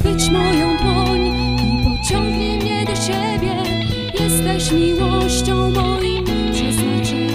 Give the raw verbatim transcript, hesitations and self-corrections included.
schwyć moją dłoń i pociągnij mnie do siebie. Jesteś miłością moim przeznaczeniem.